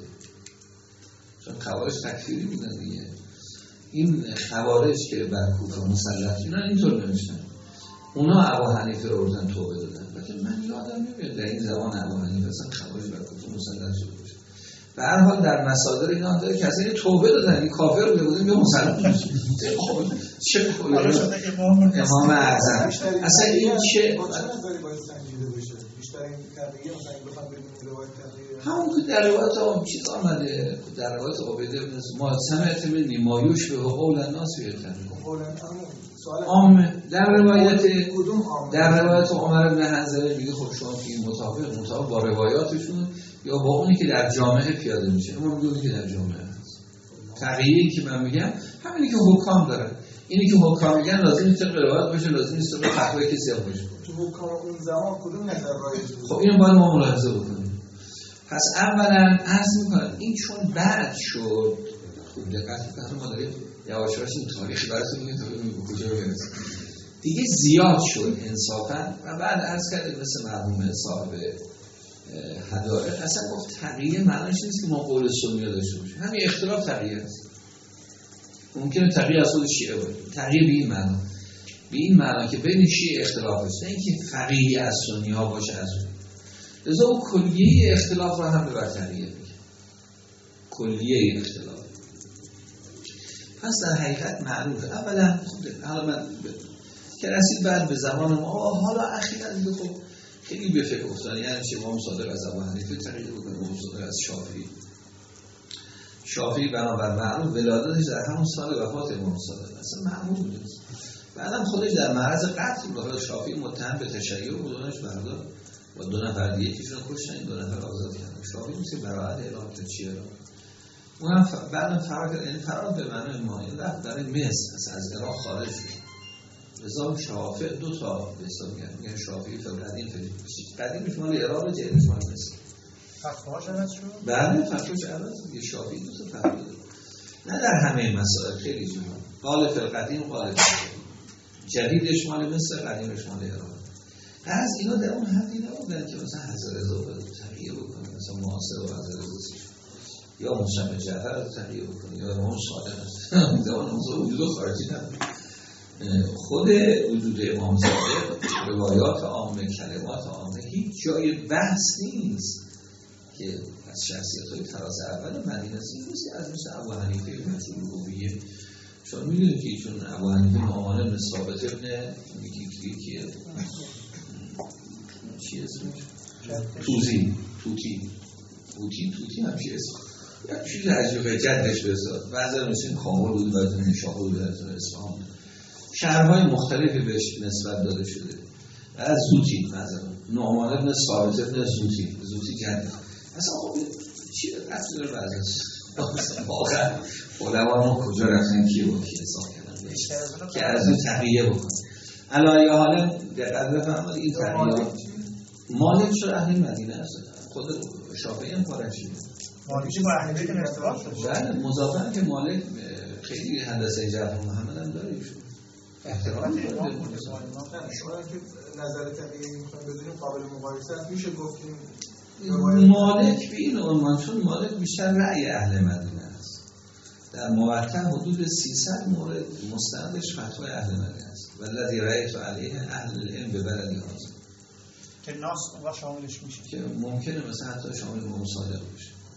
چون خوارج تکفیری بودن دیگه. این خوارج که بر کوفه مسلط اینا اینطور نوشتن، اونا ابو حنیفه رو بردن توبه دادن. ولی من یادم نمیاد در این زمان ابو حنیفه اصلا خوارج بر کوفه مسلط شده باشه. به هر حال در مصادر اینا داره که اصلا توبه دادن، این کافر رو بودن یا مسلمان میشه. چه حالا شده امام امام اعظم اصلا این چه با چه نظری باید سنجیده بشه؟ بیشتر این تقییه مثلا اگه بخوام بگیم روایت تقییه همون که در روایت هم چیز آمده، در روایت عبیده بن ما سمعت من نیمایوش به قول الناس بیرتن عام. در روایت در روایت عمر بن حنظله میگه خب شما که مطابق مطابق با روایاتشون یا با اونی که در جامعه پیاده میشه. ما میگیم که در جامعه هست. تقییدی که من میگم همینی که حکام داره، اینی که حکام میگن لازم نیست طبق روایت باشه، لازم نیست طبق فتوای کسی هم باشه. تو حکام اون زمان کدوم نظر رایج بود؟ خب اینو باید ما ملاحظه بکنیم. پس اولا عرض میکنم این چون بعد شد، خوب دقت کنید ما داریم یواش یواش این تاریخی براتون میگیم تا ببینیم به کجا برسیم. دیگه زیاد شد انصافا و بعد عرض کردیم مثل مرحوم صاحب هدایت اصلا گفت تقییه معنیش نیست که ما قول سنی داشته باشیم، همین اختلاف تقییه است. ممکنه تقییه از خود شیعه باشه، تقییه به این معنا، به این معنا که بین شیعه اختلاف است، نه اینکه فقیه از سنی ها باشه از اون. لذا اون کلیه اختلاف را هم ببر تقییه میگه، کلیه اختلاف. پس در حقیقت معروفه. اولا خب حالا من که رسید بعد به زمان ما، حالا اخیراً دیگه خب خیلی به فکر افتادن، یعنی امام صادق از ابو حنیفه تقلید بکنه، امام صادق از شافعی. شافعی بنابر معروف ولادتش در همون سال وفات امام صادق اصلا معمول بود. بعدم خودش در معرض قتل بود. شافعی متهم به تشیع بود، اونش بردار با دو نفر دیگه یکیشون کشتن، این دو نفر آزاد کردن. شافعی میشه براءت اعلام کرد، چی اعلام؟ اونم بعدم فرار کرد، یعنی فرار به معنای مایل رفت برای مصر، از عراق خارج شد. لذا شافعی دو تا به حساب میگن، میگن شافعی فی قدیم فی قدیمش مال عراق، جدیدش مال مصر. فتواش عوض شد؟ بله فتواش عوض شد. یه شافعی دو تا فتوا داد. نه در همه مسائل، خیلی جاها. قال فی القدیم قال جدیدش مال مصر، قدیمش مال عراق. از اینا در اون حدی نبودن که مثلا هزار هزار تغییر بکنه، مثلا معاصر و هزار هزار یا مصطفی جعفر رو تغییر بکنه یا امام صادق است. زمان موضوع وجود خارجی نبود. خود وجود امام صادق، روایات عامه، کلمات عامه، هیچ جای بحث نیست که از شخصیت‌های فراز اول مدینه است. این روزی از مثل ابو حنیفه مشهور رویه، چون می‌دونید که چون ابو حنیفه نعمان بن ثابت ابن یکی کیه چی اسمش؟ توزی توتی توتی توتی هم چی اسم؟ یک چیز عجیبه، جدش بساد بعضی مثل کامل بود، بعضی نشاط بود، بعضی اصفهان. شهرهای مختلفی بهش نسبت داده شده. از زوتی مثلا نعمان ابن ثابت ابن زوتی زوتی جد اصلا خب چی اصل داره بعضی واقعا علما ما کجا رفتن کی رو کی حساب کردن که از این تقییه بکنن. علایه حالا دقت بفرمایید این تقییه مالک شو اهل مدینه است، خود شافعی هم کارش شده. مالکی با اهل بیت ارتباط داشت. بله مضافاً که مالک خیلی هندسه جعفر محمد هم داره ایشون. احترام داره. شما که نظر تقییه می‌خواید بدونیم قابل مقایسه میشه گفتیم مالک به این عنوان، چون مالک بیشتر رأی اهل مدینه است. در موقع حدود سیصد مورد مستندش فتوای اهل مدینه است. والذی رأیت علیه اهل العلم به بلدی هاست. که ناس و شاملش میشه. که ممکنه مثلا حتی شامل امام صادق بشه.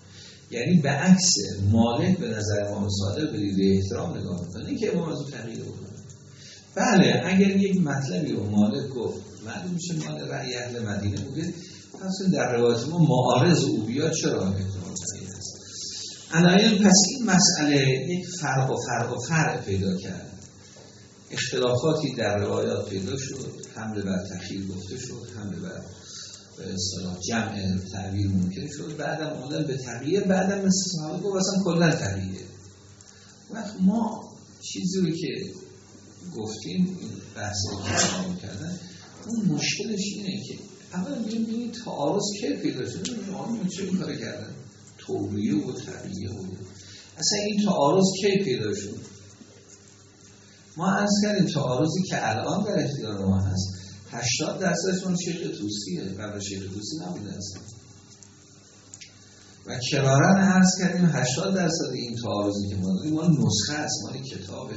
یعنی به عکس مالک به نظر امام صادق به دید احترام نگاه میکنه، این که امام از اون تغییر بکنه. بله اگر یک مطلبی رو مالک گفت معلوم میشه مال رأی اهل مدینه بوده، پس در روایت ما معارض او بیاد چرا احتمال تغییر هست. علایل پس این مسئله یک فرق و فرق و فرق پیدا کرد، اختلافاتی در روایات پیدا شد، حمله بر تخییر گفته شد، حمله بر به اصطلاح جمع تعبیر ممکن شد، بعدم اومدن به تغییر، بعدم مثل صحابه گفت اصلا کلا تغییر. وقت ما چیزی رو که گفتیم این بحث رو که کردن، اون مشکلش اینه که اولا ببینید تعارض کی پیدا شده، آنها چه این کار کردن؟ توبیه و تغییر و اصلا این تعارض کی پیدا شد؟ ما عرض کردیم تعارضی که الان در اختیار ما هست هشتاد درصدش اون شیخ طوسیه، قبل شیخ طوسی نبوده اصلا. و کرارن عرض کردیم هشتاد درصد این تعارضی که ما داریم مال نسخه است، مال کتابه،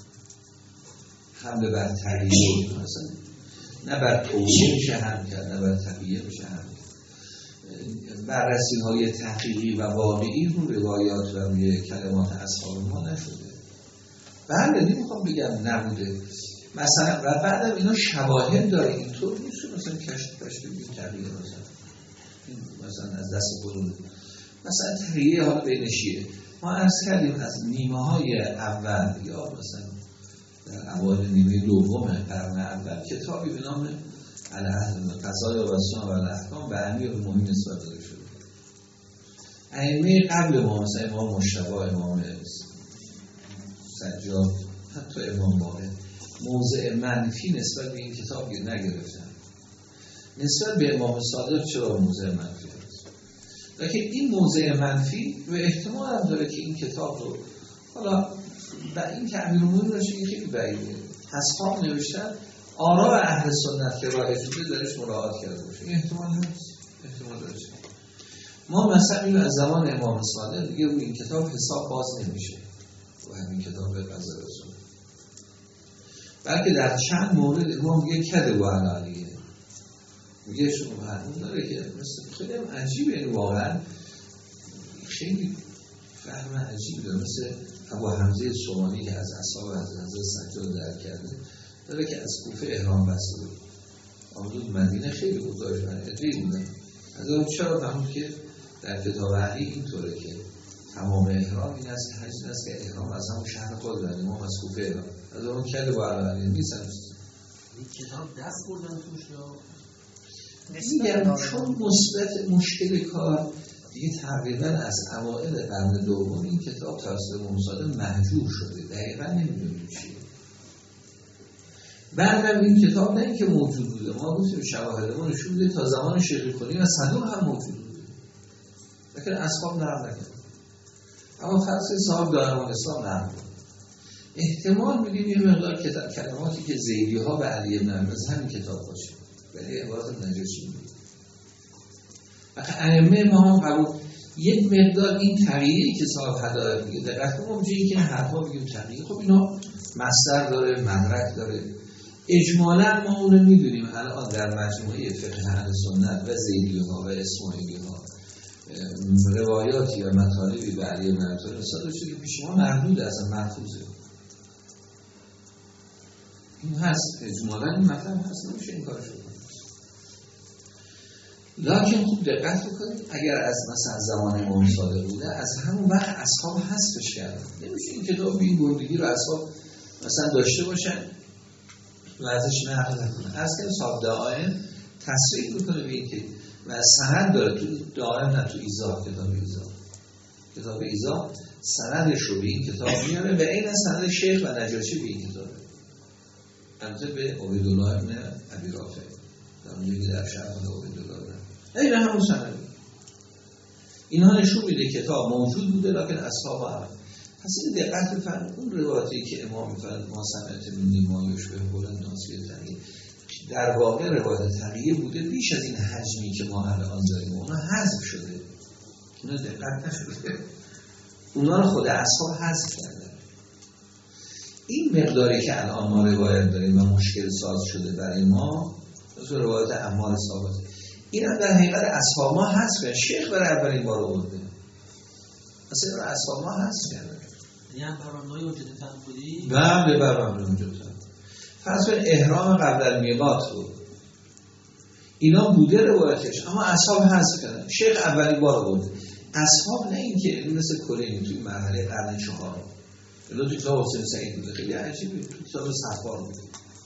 حمله بر تغییر مثلا نه بر توجیه میشه هم کرد، نه بر تغییر میشه هم کرد. بررسی های تحقیقی و واقعی رو روایات و روی کلمات اصحاب ما نشده. بله نمیخوام بگم نبوده مثلا، و بعدم اینا شواهد داره، اینطور نیست مثلا کشف کشف بگیم تغییر مثلا مثلا از دست خودمون مثلا تغییر حالا بین شیعه ما عرض کردیم از نیمه های اول یا مثلا در اوایل نیمه دوم قرن اول کتابی به نام قضایا و سنن و الاحکام به امیرالمومنین نسبت داده شده. ائمه قبل ما مثلا امام مجتبی، امام سجاد، حتی امام باقر موضع منفی نسبت به این کتاب نگرفتن. نسبت به امام صادق چرا موضع منفی هست؟ لیکن این موضع منفی و احتمال هم داره که این کتاب رو حالا و این که امیرالمومنین راشه این خیلی بعیده، اصحاب نوشتن آراء اهل سنت که رایج شده درش مراعات کرده باشه، این احتمال هست، احتمال داره. ما مثلا این از زمان امام صادق دیگه روی این کتاب حساب باز نمیشه و همین کتاب به قضا رسول، بلکه در چند مورد امام میگه کده و علالیه، میگه شما معلوم داره که مثل خیلی هم عجیبه، این واقعا خیلی فهم عجیب داره، مثل ابو حمزه سوانی که از اصحاب حضرت سجاد درک کرده داره که از کوفه احرام بسته بود آمدود مدینه، خیلی بود داشت من ادری بودن از اون چرا فهمود که در کتاب علی اینطوره که تمام احرام این است که حج است که احرام از همون شهر خود دارن، امام از کوفه احرام از اون کله با علی نیستن. این کتاب دست بردن توش یا میگم چون مثبت مشکل کار دیگه تقریبا از اوائل قرن دوم این کتاب توسط امام صادق محجور شده، دقیقا نمیدونیم چیه. بعدم این کتاب نه اینکه موجود بوده، ما گفتیم شواهد ما نشون میده تا زمان شیخ کنی و صدوق هم موجود بوده، لیکن اصحاب نقل نکردن، اما فرض صاحب دائما اسلام نقل کرد. احتمال میدیم یه مقدار کتاب کلماتی که زیدی ها به علی بن ابی طالب همین کتاب باشه، ولی عبارت نجاشی میگه وقتی ائمه ما هم قبول یک مقدار این تغییری که صاحب هدایت میگه دقت کنیم اونجا این که حرفا بگیم تغییر، خب اینا مصدر داره، مدرک داره، اجمالا ما اون رو میدونیم الان در مجموعه فقه اهل سنت و زیدی ها و اسماعیلی ها روایاتی و مطالبی به علی بن ابی طالب صادر شده که پیش ما مردود اصلا محفوظه، این هست اجمالا این مطلب هست، نمیشه این کارش بکنه. لکن خوب دقت بکنید اگر از مثلا زمان امام صادق بوده از همون وقت اصحاب حذفش کردن، نمیشه این کتاب این گندگی رو اصحاب مثلا داشته باشن و ازش نقل نکنه. از که صاحب دائم تصریح میکنه به این که و سند داره تو دائم نه تو ایضاح، کتاب ایضاح کتاب ایضاح سندش رو به این کتاب میاره و این سند شیخ و نجاشی به این کتابه، البته به عبیدالله ابن ابی رافع در اونجایی که در شرح عبیدالله ابن این همون سند اینها نشون میده کتاب موجود بوده لکن اصحاب هم. پس این دقت بفرمایید اون روایتی که امام میفرمایند ما سمعت من ما یشبه بلند ناصیه تغییر در واقع روایت تغییر بوده بیش از این حجمی که ما الان داریم، اونا حذف شده، اونا دقت نشده، اونا رو خود اصحاب حذف کردن. این مقداری که الان ما روایت داریم و مشکل ساز شده برای ما مثل روایت عمار ثابت، این هم در حقیقت اصحاب ما حذف کرد، شیخ برای اولین بار آورده اصلا این اصحاب ما هست کرده. یعنی هم برنامه وجود تنفوذی؟ بله برنامه وجود تنفوذی. فرض کنید احرام قبل المیقات رو اینا بوده روایتش، اما اصحاب هست کردن. شیخ اولی بار بود. اصحاب نه این که مثل کلینی توی مرحله قرن چهار اینا توی کتاب حسین سعید بوده، خیلی عجیبه، توی کتاب صفار بوده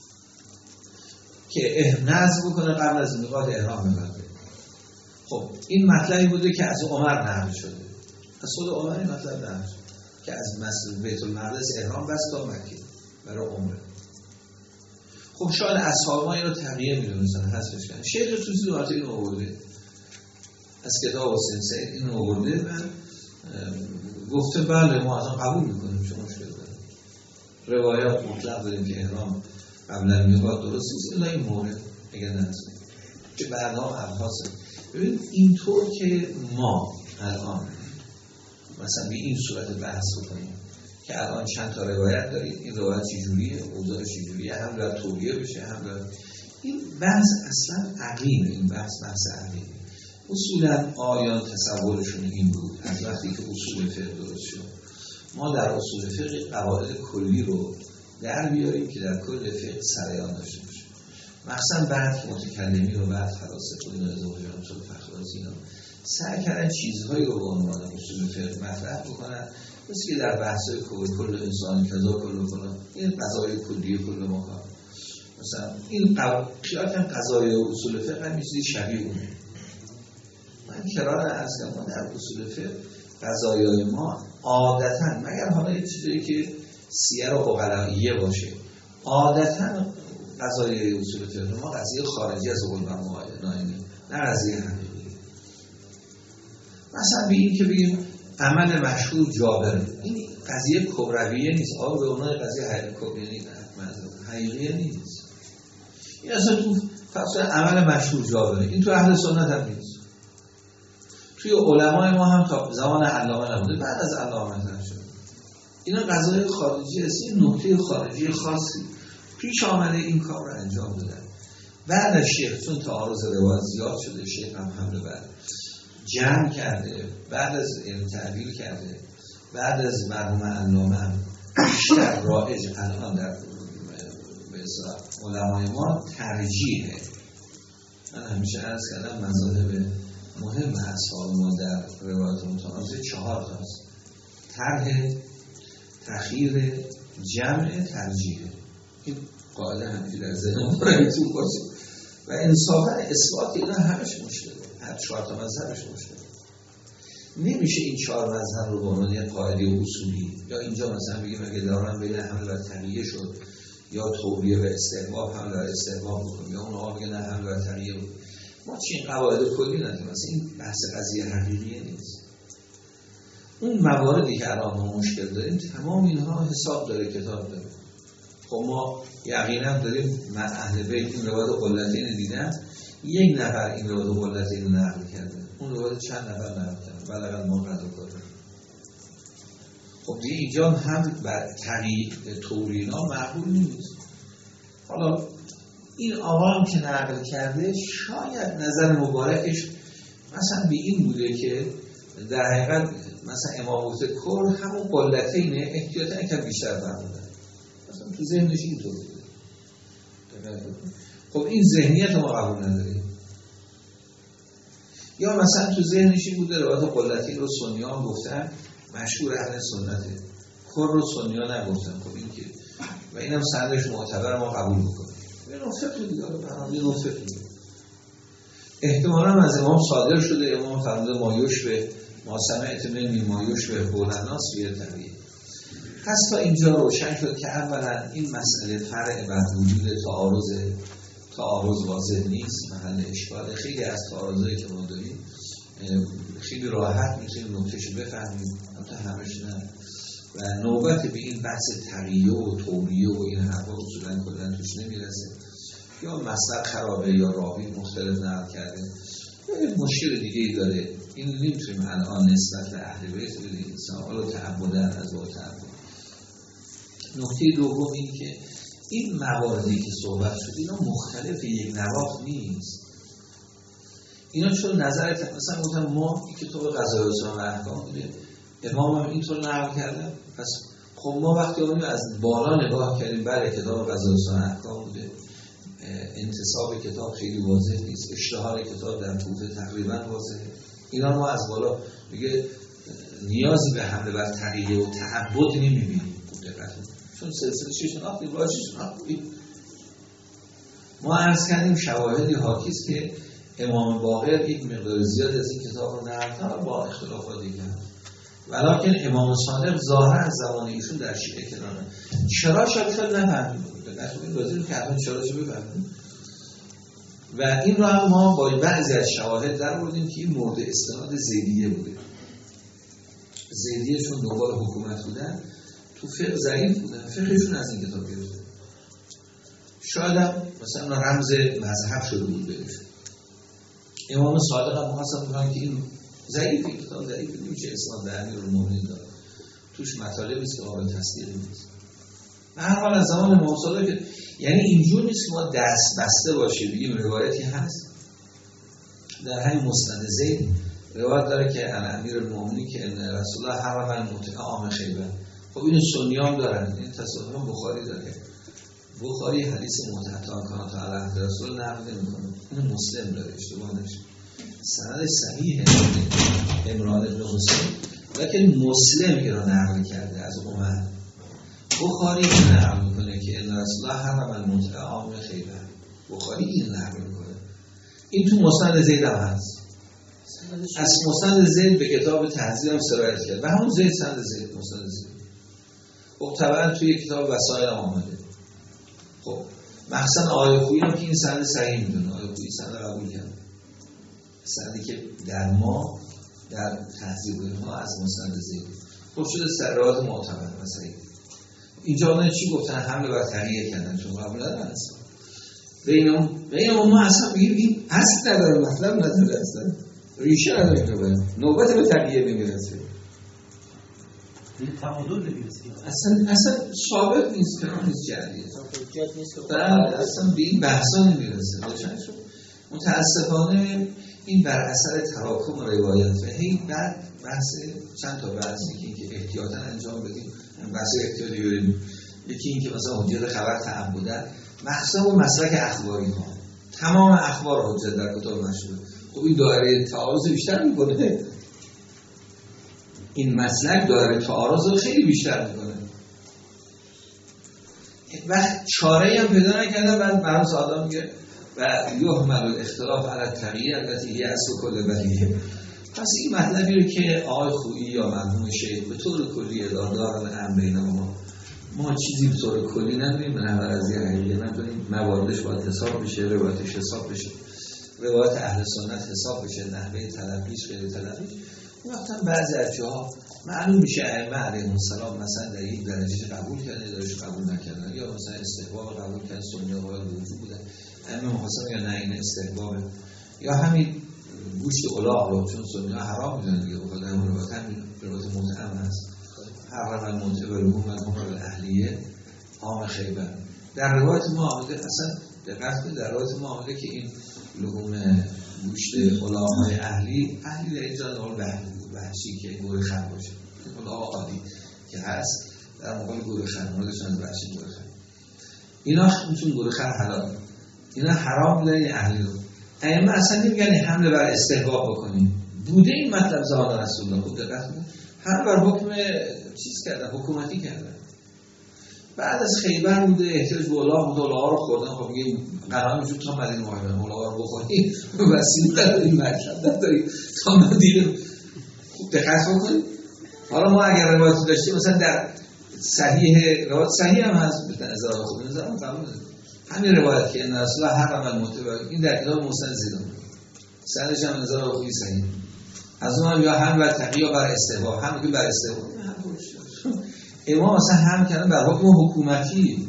که نظم بکنه قبل از میقات احرام ببنده. خب این مطلبی بوده که از عمر نقل شده، از خود عمر این مطلب نقل شده که از مسجد بیت المقدس احرام بست تا مکه برای عمره. خب شاید اصحاب ما این رو تغییر میدونستن حذفش کردن. شیخ توسی دوباره این آورده از کتاب حسین سعید این آورده و گفته بله ما اصلا قبول میکنیم چه مشکل داره. روایات مطلق داریم که احرام قبل المیقات درست نیست الا این مورد اگر نرسیم که بعدها ابحاثه. ببینید اینطور که ما الان مثلا به این صورت بحث بکنیم که الان چند تا روایت دارید، این روایت چجوریه، اوضاع چجوریه، هم باید توبیه بشه هم باید، این بحث اصلا عقیمه، این بحث بحث عقیمه. اصولا آیان تصورشون این بود از وقتی که اصول فقه درست شد ما در اصول فقه قواعد کلی رو در بیاریم که در کل فقه سریان داشته باشه. مثلا بعد که متکلمی رو بعد فلاسفه و نظامیان اصول فقه اینا سعی کردن چیزهایی رو به عنوان اصول فقه مطرح بکنن، مثل که در بحث‌های کل کل انسان کذا کل فلان، این قضایای کلی کل مقام، مثلا این خیال کن قضایای اصول فقه هم چیزی شبیه اونه. من کرار عرض کنم ما در اصول فقه قضایای ما عادتاً مگر حالا یه چیزی که سیر و عقلائیه باشه، عادتاً قضایای اصول فقه ما قضیه خارجی از قول و معاینه، نه قضیه حقیقی. مثلا به این که بگیم عمل مشهور جابر، این قضیه کبرویه نیست، آقا به اونای قضیه حقیقیه نیست. این اصلا تو فصل عمل مشهور جابر، این تو اهل سنت هم نیست. توی علمای ما هم تا زمان علامه نبوده، بعد از علامه مطرح شده. اینا قضایای خارجی است، این نکته خارجی خاصی پیش آمده این کار رو انجام دادن. بعد از شیخ چون تعارض روایت زیاد شده، شیخ هم حمله بر جمع کرده، بعد از این تعبیل کرده، بعد از مرحوم علامه هم بیشتر رایج الان در به اصطلاح علمای ما ترجیحه. من همیشه عرض کردم مذاهب مهم اصحاب ما در روایات متعارضه چهار تاست: طرح، تخییر، جمع، ترجیحه. این قاعده همیشه در ذهن ما رایتون باشه و انصافا اثبات اینا همش مشکله، هر چهار تا مذهبش مشکله. نمیشه این چهار مذهب رو به عنوان یک قاعده اصولی یا اینجا مثلا بگیم اگه دارن بین حمل بر تقیه شد یا توبیه و استحباب حمل بر استحباب بکنیم یا اون آقا بگه نه حمل بر تقیه بود. ما چین قواعد کلی نداریم، مثلا این بحث قضیه حقیقیه نیست. اون مواردی که الان ما مشکل داریم تمام اینها حساب داره، کتاب داره. خب ما یقینا داریم من اهل بیت این روایت قلتین دیدن، یک نفر این روایت قلتین نقل کرده، اون روایت چند نفر نقل کرده، بلغت ما قدر کرده. خب دیگه اینجا هم بر تقیید تورینا معقول نیست. حالا این آقام که نقل کرده شاید نظر مبارکش مثلا به این بوده که در حقیقت مثلا امام گفته کل همون قلتینه، احتیاطا یکم بیشتر فرمودن، مثلا تو ذهنش اینطور بوده. خب این ذهنیت ما قبول نداریم. یا مثلا تو ذهنش این بوده روایت قلتین رو سنیان گفتن، مشهور اهل سنته، کل رو سنیان نگفتن. خب این که و اینم سندش معتبر ما قبول میکنیم. این نفت رو دیگه برام این نفت رو احتمالا از امام صادر شده، امام فرموده مایوش به ما سمعت من مایوش به بولناس بیه طبیعی. پس تا اینجا روشن شد که اولا این مسئله فرع بر وجود تعارض تعارض واضح نیست، محل اشکال. خیلی از تعارضایی که ما داریم خیلی راحت میتونیم نکتهش بفهمیم، البته همش نه. و نوبت به این بحث تقیه و توریه و این حرفا اصولا کلا توش نمیرسه. یا مسلک خرابه یا راوی مختلف نقل کرده یا مشکل دیگه ای داره. این نمیتونیم الان نسبت به اهل بیت بدیم انسان حالا تعبدن از او تعبد. نکته دوم این که این مواردی که صحبت شد اینا مختلف یک نواخت نیست. اینا چون نظر مثلا گفتم ما کتاب قضایای اسلام و احکام بوده، امام هم اینطور نقل کردن. پس خب ما وقتی اونیم از بالا نگاه کردیم، بله کتاب قضای سنن احکام بوده، انتصاب کتاب خیلی واضح نیست، اشتهار کتاب در توفه تقریبا واضحه، اینا ما از بالا دیگه نیازی به حمله بر تقیه و تعبد نمیبینیم، چون سلسله چه شناختی باشه شناختی. ما عرض کردیم شواهدی حاکیست که امام باقر یک مقدار زیاد از این کتاب رو نقل کرد با اختلافاتی کرد، ولیکن امام صادق ظاهرا از زمان ایشون در شیعه کناره. چرا شاید خیلی نفهمیم این بازی رو که حتما چرا چه بفهمیم، و این رو هم ما با بعضی از شواهد در بردیم که این مورد استناد زیدیه بوده. زیدیه چون دنبال حکومت بودن، تو فقه ضعیف بودن، فقهشون از این کتاب گرفته. شاید هم مثلا رمز مذهب شده بود بهشون. امام صادق هم محاسب میکنن که این ضعیفه، کتاب ضعیفه، نمیشه اسناد به امیرالمومنین داد، توش مطالبی است که قابل تصدیق نیست. به هر حال از زمان امام صادق که یعنی اینجور نیست ما دست بسته باشه بگیم روایتی هست. در همین مسند زید روایت داره که ان امیرالمومنین که ان رسول الله حرم المتع عام خیبر. خب اینو سنیام دارن، این تصادفا بخاری داره. بخاری حدیث متعتان کانت علی عهد رسول نقل نمی‌کنه، اون مسلم داره، اشتباه نشه. سند صحیح عمران بن حسین، لیکن مسلم این رو نقل کرده از عمر. بخاری این نقل میکنه که ان رسول الله حرم المتع عام خیبر. بخاری این نقل میکنه. این تو مسند زید هم هست. از مسند زید به کتاب تهذیب هم سرایت کرد و همون زید سند زید مسند زید. خب طبعا توی کتاب وسائل هم آمده. خب مخصوصا آیه خویی هم که این سند صحیح میدونه، آیه خویی سند قبول کرد، سندی که در ما در تهذیب ما از مسند زید خب شده سرات معتبر و صحیح. اینجا اون چی گفتن؟ حمله بر تقیه کردن، چون قبول ندارن اصلا. بین بین ما اصلا میگیم این اصل نداره، مطلب نداره، اصلا ریشه نداره که باید نوبت به تقیه میرسه، این تعادل نمیرسه، اصلا اصلا ثابت نیست که نیست جریه، حجت نیست که بعد اصلا به این بحثا نمیرسه. متاسفانه این بر اثر تراکم روایت و هی بعد بحث چند تا بحثی که اینکه احتیاطاً انجام بدیم، بحث احتیاطی بریم، یکی این که مثلا حجت خبر تعبدن، مخصوصا اون مسلک اخباری ها، تمام اخبار حجت در کتاب مشهور. خب این دایره تعارض بیشتر میکنه، این مسلک دایره تعارض رو خیلی بیشتر میکنه. وقت چاره هم پیدا نکردن، بعد مرحوم سعادت میگه و یحمل الاختلاف علی التقیه التي هی اصل کل بلیه. پس این مطلبی رو که آقای خویی یا مرحوم شیخ به طور کلی اداره دارن امر بین ما ما چیزی به طور کلی نداریم، نه از یه حقیقه نداریم، مواردش باید حساب بشه، روایتش حساب بشه، روایت اهل سنت حساب بشه، نحوه تلقیش غیر تلقیش. وقتا بعضی از جاها معلوم میشه ائمه علیهم السلام مثلا در یک درجه قبول کردن، درجه قبول نکردن، یا مثلا استحباب قبول کردن، سنی قابل وجود بودن، ائمه مخاصم یا نه این استحباب، یا همین گوشت الاغ رو چون سنی حرام میدونن دیگه، بخاطر همون روایت همین روایت متعم هست، حرم المتع و لحوم المهر الاهلیه عام خیبر. در روایت ما آمده، اصلا دقت کنید در روایت ما آمده که این لحوم گوشت الاغ‌های اهلی اهلی در اینجا نقل وحشی که گور خر باشه، الاغ عادی که هست در مقابل گور خر، موردشون از وحشی گور خر، اینا میتون گور خر حلال، اینا حرام دارن اهلی رو. ائمه اصلا نمیگن حمله بر استحباب بکنیم، بوده این مطلب زمان رسول الله. خب دقت کنید هر بر حکم چیز کردن، حکومتی کردن. بعد از خیبر بوده، احتیاج به الاغ بوده، الاغ رو خوردن. خب میگه قرار میشد تا مدینه معاینه الاغ رو بخوریم، وسیله نداریم، مشهد نداریم، تا مدینه. خوب دقت بکنید. حالا ما اگر روایت داشتیم مثلا در صحیح، روایت صحیح هم هست به نظر خود نظر من قبول دارم، همین روایت که ان رسول الله حرم المتع، این در کتاب مسند زید سندش هم نظر خوبی صحیح. از اون هم یا هم بر تقیه بر استحباب، هم که بر استحباب امام مثلا هم کردن بر حکم حکومتی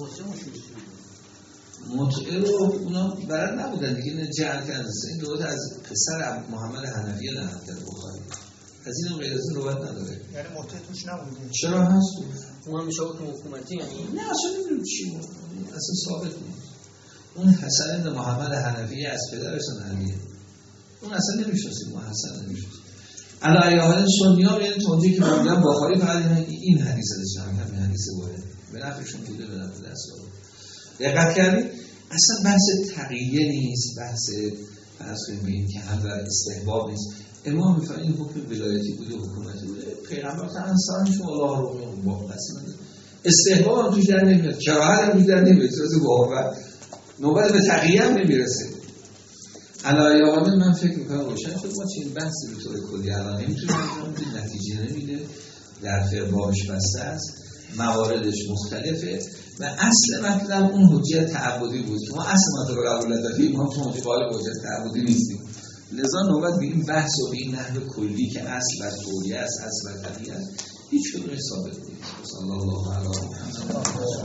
متعه رو اونا برد نبودن دیگه، نه جعل کردن. این روایت از پسر محمد حنفیه نقل کرده بخاری، از این غیر از این روایت نداره. یعنی متعه توش نبوده؟ چرا هست؟ اون هم میشه حکم حکومتی یعنی؟ نه اصلا نمیدونم چی بود، اصلا ثابت نیست. اون حسن بن محمد حنفیه از پدرش نقلیه، اون اصلا نمیشناسیم، ما حسن نمیشناسیم. علی حال سنی‌ها یعنی توضیحی که میگم بخاری فقط این حدیث رو جمع کرد، این حدیث وارد به نفعشون بوده، به نفع دستور. دقت کردید اصلا بحث تقیه نیست، بحث فرض کنید که هم در استحباب نیست. امام میفرمایند این حکم ولایتی بوده، حکومتی بوده، پیغمبر تا انسانش الله رو با قسم استحباب هم توش در نمیاد، کراهت هم توش در نمیاد، واسه واقعا نوبت به تقیه هم نمیرسه. علایه حال من فکر میکنم روشن شد. ما چین بحثی به طور کلی الان نمیتونیم انجام بدیم، نتیجه نمیده، در فقه بابش بسته است، مواردش مختلفه و اصل مطلب اون حجیت تعبدی بود که ما اصل مطلب قبول نداریم، ما تو قالب حجیت تعبدی نیستیم. لذا نوبت به این بحث و به این نحو کلی که اصل و تولیه است، اصل و طبیعه است، هیچ کدومش ثابت نیست. صلی الله علیه و آله.